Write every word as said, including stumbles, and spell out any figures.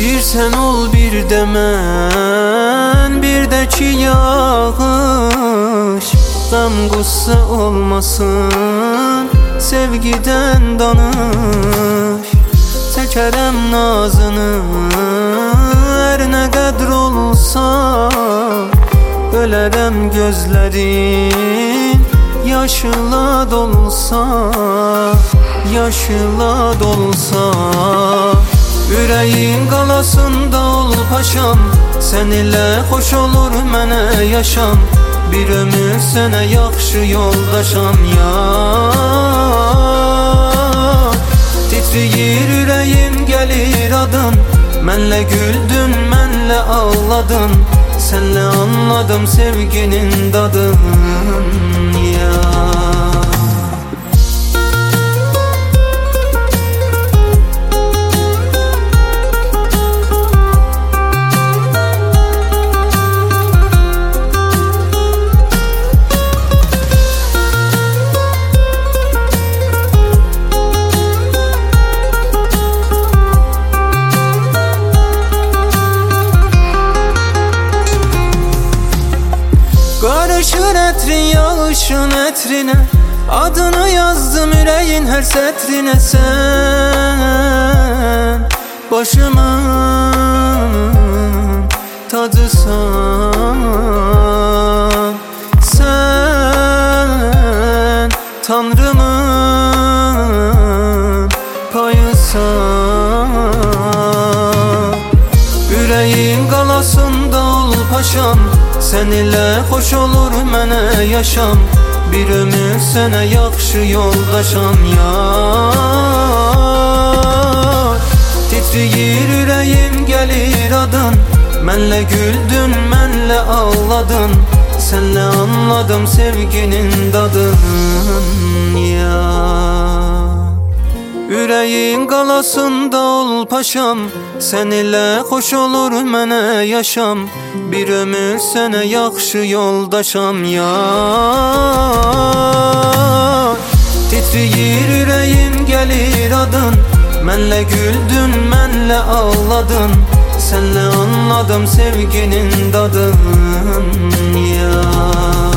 Bir sen ol bir de mən, bir də ki yağış. Qəm qüssə olmasın, sevgidən danış. Çəkərəm nazını, hər nə qədr olsa. Ölərəm gözlərin, yaşla dolsa, yaşla dolsa. Ürəyin qalasında ol paşam, sən ilə xoş olur mənə yaşam. Bir ömür sənə yaxşı yoldaşam ya. Titriyir ürəyim, gəlir adın. Mənlə güldün, mənlə ağladın. Sənlə anladım sevginin dadın ya. Qarışır ətrin yağışın ətrinə, adını yazdım ürəyin hər sətrinə. Sən başımın tacısan, sən Tanrımın payısan. Ürəyin qalasında ol paşam, sən ilə xoş olur mənə yaşam. Bir ömür sənə yaxşı yoldaşam ya. Titriyir ürəyim, gəlir adın. Mənlə güldün, mənlə ağladın. Sənlə anladım sevginin dadın ya. Ürəyin qalasında ol paşam, sən ilə xoş olur mənə yaşam. Bir ömür sənə yaxşı yoldaşam ya. Titriyir ürəyim, gəlir adın. Mənlə güldün, mənlə ağladın. Sənlə anladım sevginin dadın ya.